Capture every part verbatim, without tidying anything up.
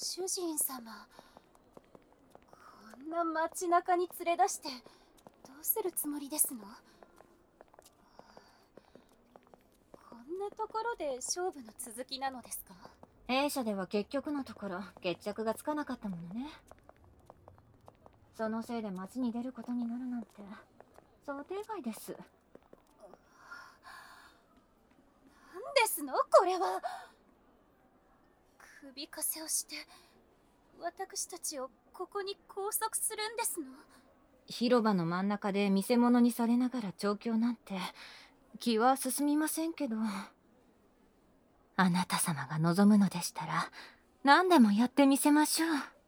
主人様、こんな街中に連れ出してどうするつもりですの？こんなところで勝負の続きなのですか？ A 社では結局のところ決着がつかなかったものね。そのせいで街に出ることになるなんて想定外です。 何ですのこれは。首かせをして私たちをここに拘束するんですの？ 広場の真ん中で見せ物にされながら調教なんて気は進みませんけど、あなた様が望むのでしたら何でもやってみせましょう。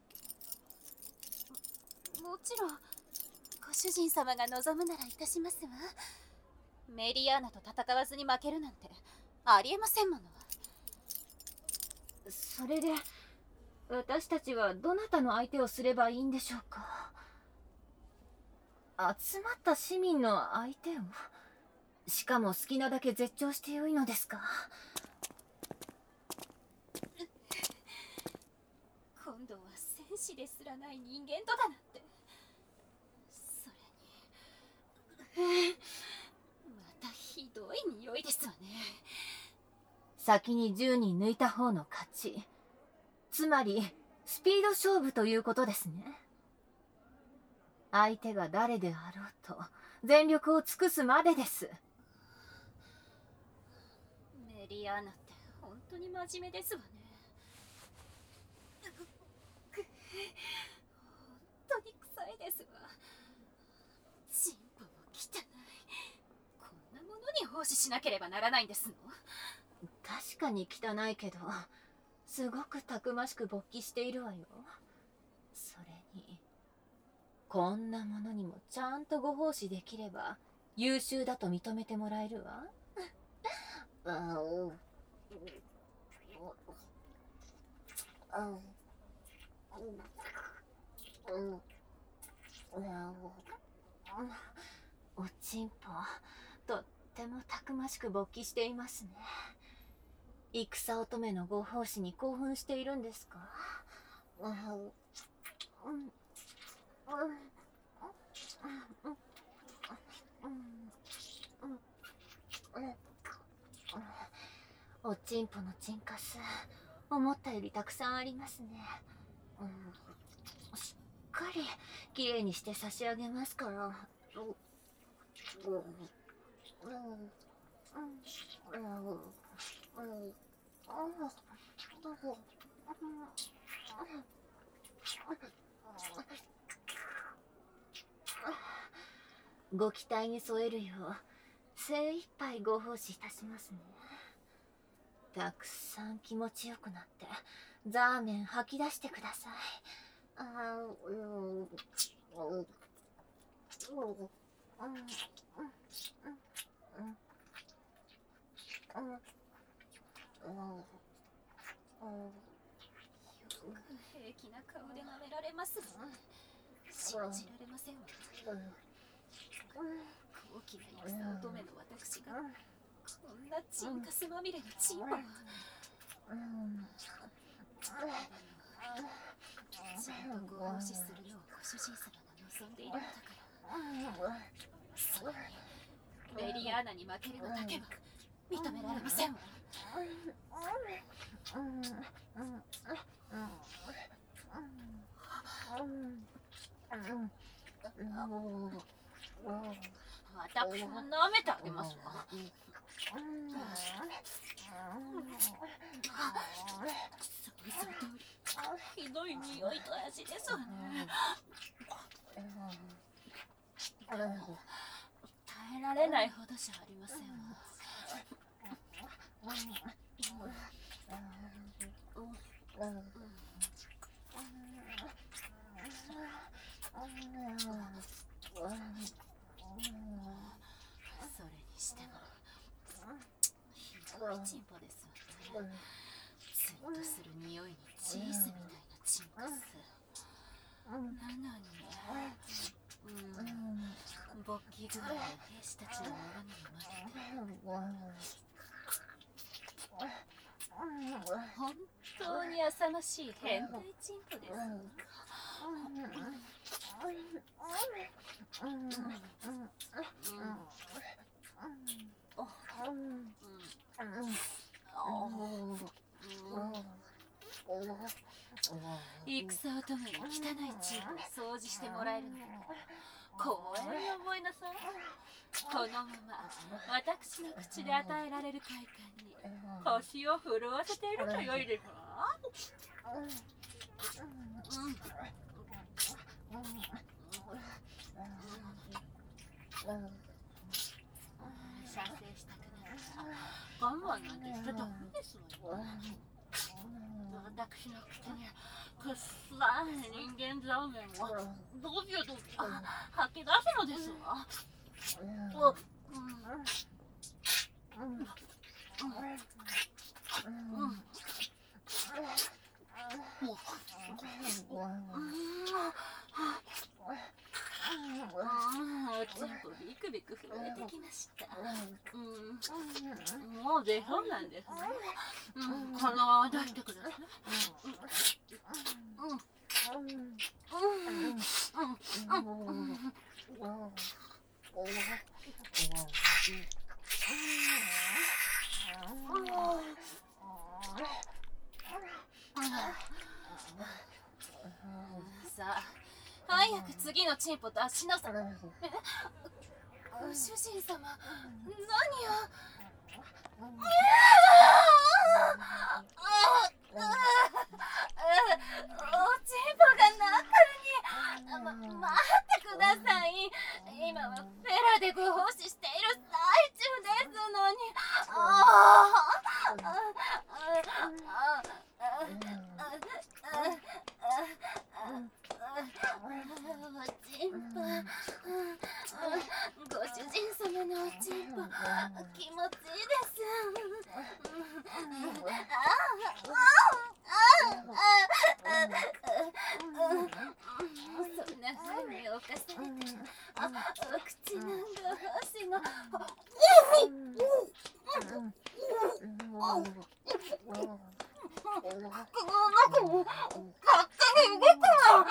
も、もちろんご主人様が望むならいたしますわ。メリアーナと戦わずに負けるなんてありえませんもの。 それで私たちはどなたの相手をすればいいんでしょうか。集まった市民の相手を、しかも好きなだけ絶頂してよいのですか。 今度は戦士ですらない人間とだなんて。それにまたひどい匂いですわね。 先にじゅうにん抜いた方の勝ち、つまりスピード勝負ということですね。相手が誰であろうと全力を尽くすまでです。 メリアーナって本当に真面目ですわね。本当に臭いですわ。チンポも汚い。こんなものに奉仕しなければならないんですの？ 確かに汚いけど、すごくたくましく勃起しているわよ。それにこんなものにもちゃんとご奉仕できれば優秀だと認めてもらえるわ。おちんぽ、とってもたくましく勃起していますね。戦乙女のご奉仕に興奮しているんですか？おちんぽのチンカス、思ったよりたくさんありますね。しっかりきれいにして差し上げますから。ご期待に添えるよう精一杯ご奉仕いたしますね。たくさん気持ちよくなってザーメン吐き出してください。あう平気な顔で舐められますわ。信じられませんわ。高貴な戦乙女の私がこんなチンカスまみれのチンポを。ちゃんとご奉仕するようご主人様が望んでいるのだから。それにメリアーナに負けるのだけは認められませんわ。私も舐めてあげますわ。想像通りひどい匂いと味ですわね。耐えられないほどじゃありませんわ。それにしてもひどいチンポですわね。ツンとする匂いにチーズみたいなチンカスなのに、うん、勃起具合で兵士たちのものに生まれて本当に浅ましい変態チンポです。戦をともに汚いチームを掃除してもらえるので光栄に思いなさい。このまま私の口で与えられる快感に腰を震わせていると良いでしょう。うん射精したくなったら我慢なんてしてダメですわよ。私の口にくっさい人間ザーメンをどびょどびょ吐き出すのですわ。おちんぽビクビク震えてきました。もう出そうなんですね。このまま出してください。さあ、早く次のチンポ出しなさい。え、ご主人様、何を。おちんぽが中に。ま、待ってください。今はフェラでご奉仕している最中ですのに。ああ。おちんぽ、ご主人様のおちんぽ気持ちいいです。そんな風に犯されてお口なんか箸の勝手に動くな。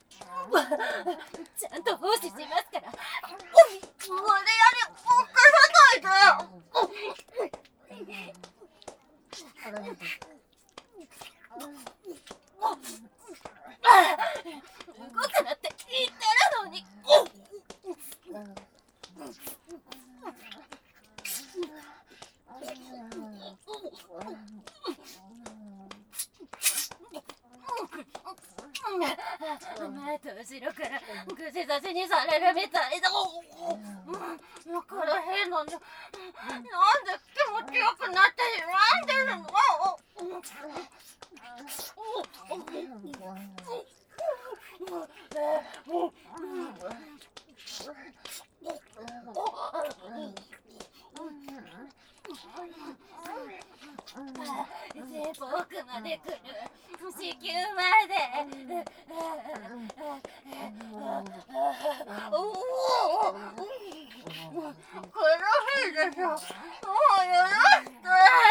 ちゃんと奉仕しますから。無理やり犯さないで。動くなって言ってるのに。前と後ろから串刺しにされるみたいだ。これ変なんだ。なんで気持ちよくなって選んでるの。全部奥まで来る。子宮まで。おお。苦しいでしょ。もう許して。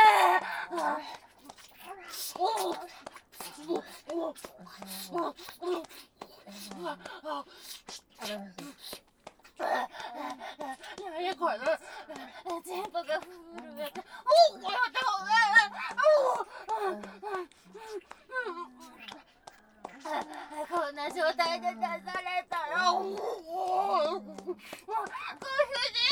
何これ。全部が震えて。おお、やった。こんな状態で出されたら、おお、ご主人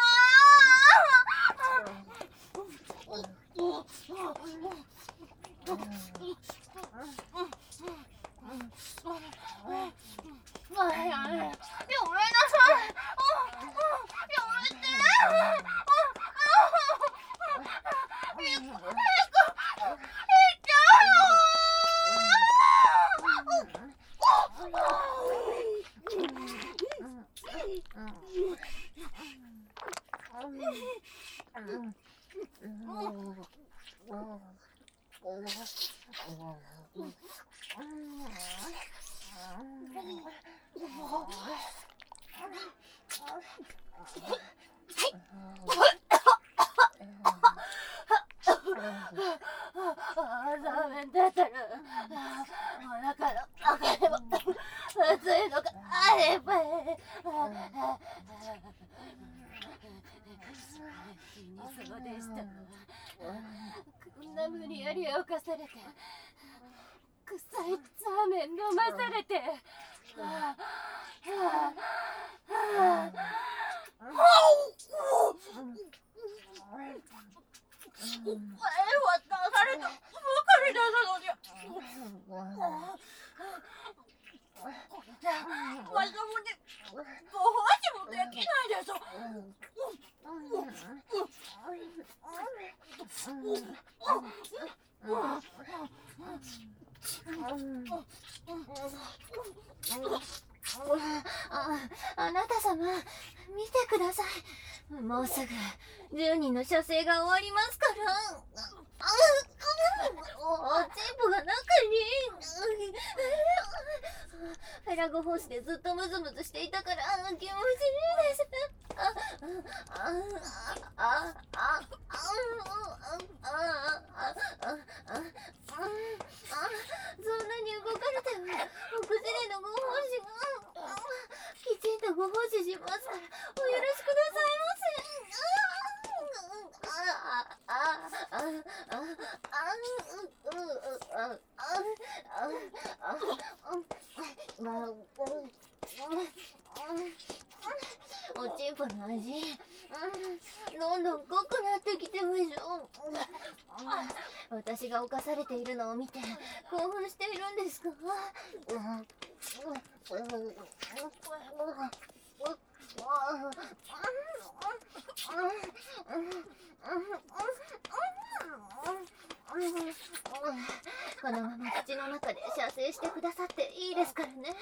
様。やめなさい。やめて。 残念だったらお腹の中でも熱いのがあれば死にそうでした。こんな無理やり犯されて臭いザーメン飲まされてはあはあはあお前は流されたばかりだのにこれじゃまともにご奉仕もできないでしょ。 あ、あなた様、見てください。もうすぐじゅうにんの射精が終わりますから。あおチンポが中に。フェラゴ奉仕でずっとムズムズしていたから気持ちいいです。あああああそんなに動かれてもお薬のご奉仕がきちんとご奉仕しますからお許しくださいませ。おちんぽの味、どんどん濃くなってきてましょう。私が犯されているのを見て興奮しているんですか？このまま口の中で射精してくださっていいですからね。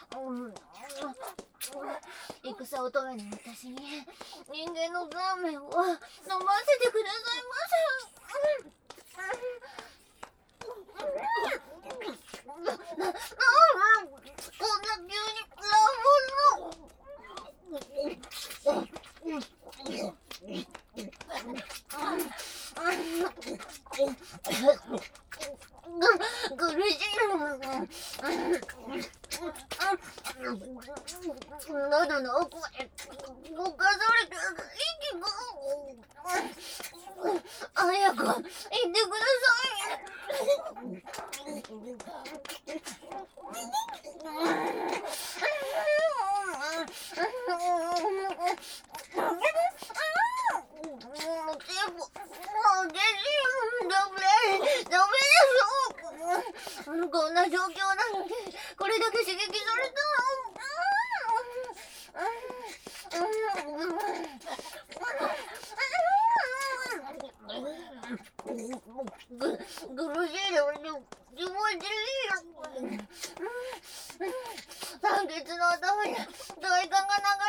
戦乙女の私に人間のザーメンを飲ませてくださいませ。こんな急に苦しい喉の奥まで動かされて息が早く言ってくださこんな状況なのにこれだけ刺激されたぐ、苦しいよ、気持ちいいよ。酸欠の頭に体幹が流れ込んでくる。おかしく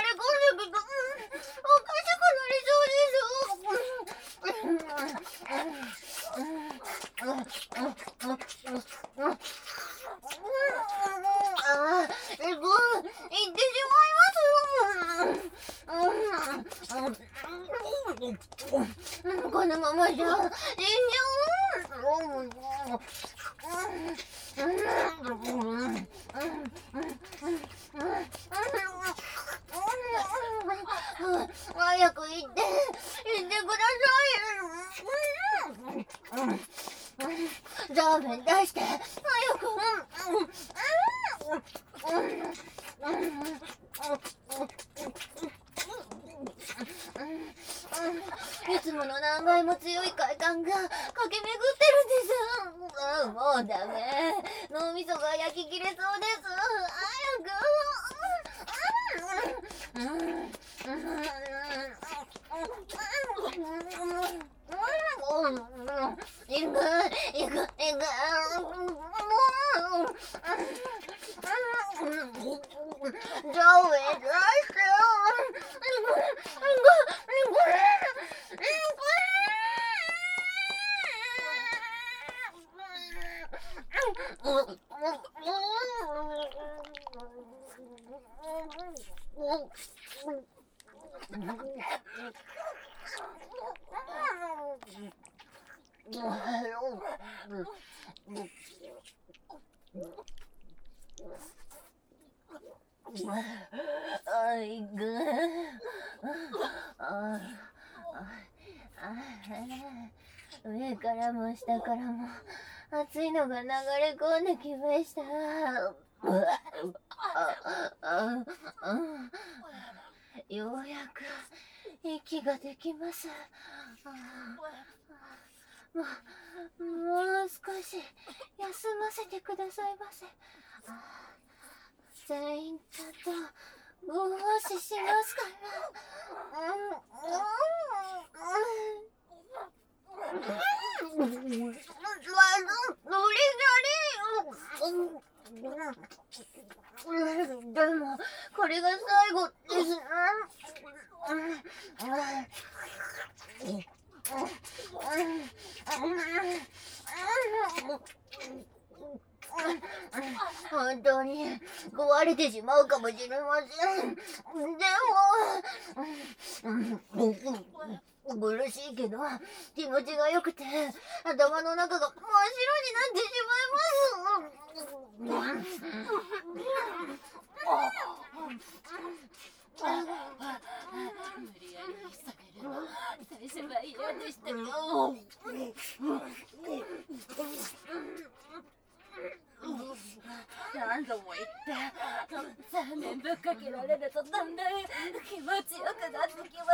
なりそうです。ああ、すごい、行ってしまいます。このままじゃ死んじゃう。早く行って、行ってください。ザーメン出して、早く。いつもの何倍も強い快感が駆け巡ってるんです。もうダメ。脳みそが焼き切れそうです。早く。いく、いく、いく。ザーメン出してよ。 あいぐああ上からも下からも熱いのが流れ込んできました。ようやく息ができます。もう、もう少し休ませてくださいませ。全員ちゃんとご奉仕しますから。無理でもこれが最後です。本当に壊れてしまうかもしれません。でも苦しいけど気持ちが良くて頭の中が真っ白になってしまいます。 無理やり下げるの最初は嫌でしたけど何度も言ってサーメンぶっかけられるとだんだん気持ちよくなってきます。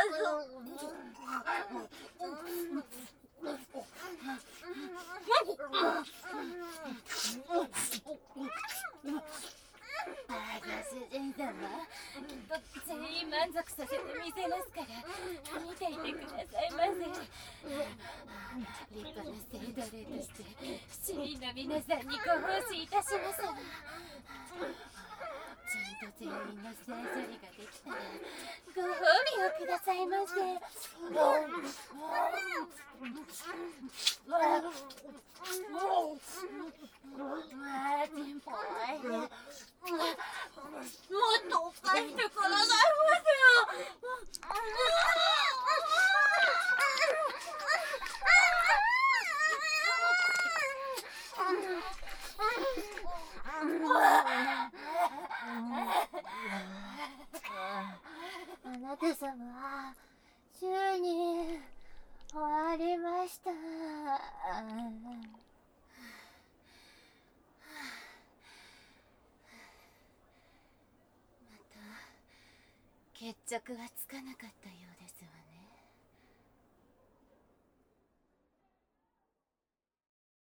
ご主人様、きっと全員満足させてみせますから見ていてくださいませ。立派な聖奴隷として市民の皆さんにご奉仕いたします。ちゃんと全員の性処理ができたらご褒美をくださいませ。テンポはいい。もっとおっぱいしてくださいませよ。 あなた様は週に終わりました。 決着はつかなかったようですわね。